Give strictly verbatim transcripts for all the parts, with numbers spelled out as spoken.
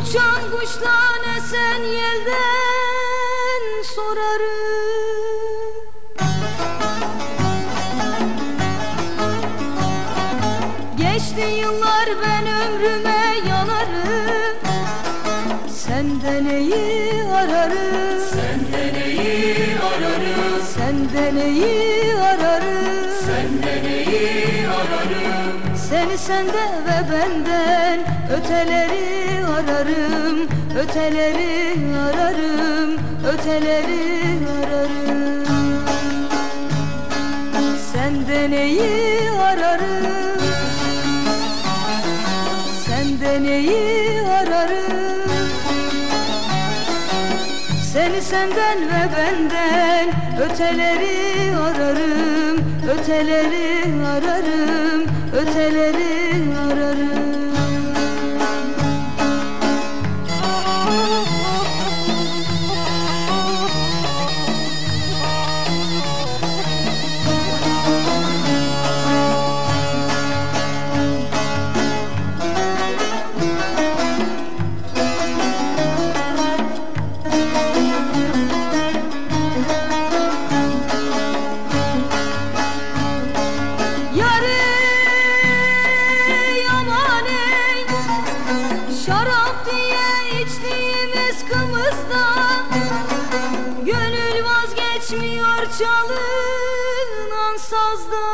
Uçan kuştan esen yelden sorarım. Geçti yıllar ben ömrüme yanarım. Senden neyi ararım? Senden neyi ararım? Senden neyi ararım? Senden neyi ararım? Seni sende ve benden öteleri ararım. Öteleri ararım. Öteleri ararım. Sende neyi ararım? Sende neyi ararım? Seni senden ve benden öteleri ararım. Öteleri ararım. Öteleri ararım. Şarap diye içtiğimiz kımızda gönül vazgeçmiyor çalınan sazda.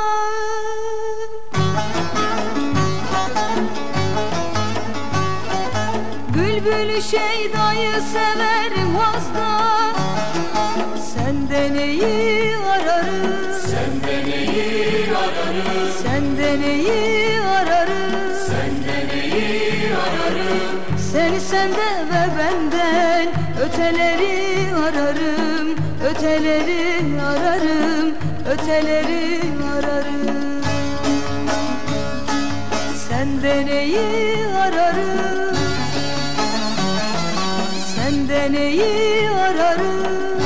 Bülbülü Şeyda'yı severim hazda. Sende neyi ararım? Sende neyi ararım? Sende neyi ararım? Sende neyi ararım? Seni sende ve benden öteleri ararım. Öteleri ararım. Öteleri ararım. Sende neyi ararım? Sende neyi ararım?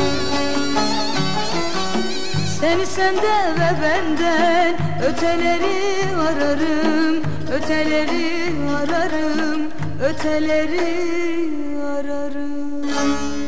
Seni sende ve benden öteleri ararım. Öteleri ararım. Öteleri ararım.